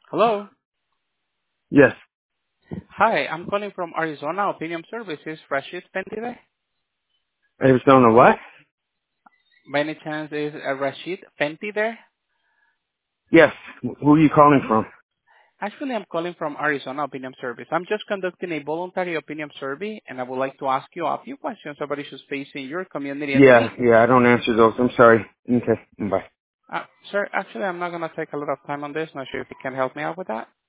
Hello. Yes. Hi, I'm calling from Arizona Opinion Services. Rashid Fendi there? Arizona what? By any chance is Rashid Fendi there? Yes. Who are you calling from? Actually, I'm calling from Arizona Opinion Service. I'm just conducting a voluntary opinion survey, and I would like to ask you a few questions about issues facing your community and Yeah, city. I don't answer those. I'm sorry. Okay, bye. Sir, actually, I'm not going to take a lot of time on this. Not sure if you can help me out with that.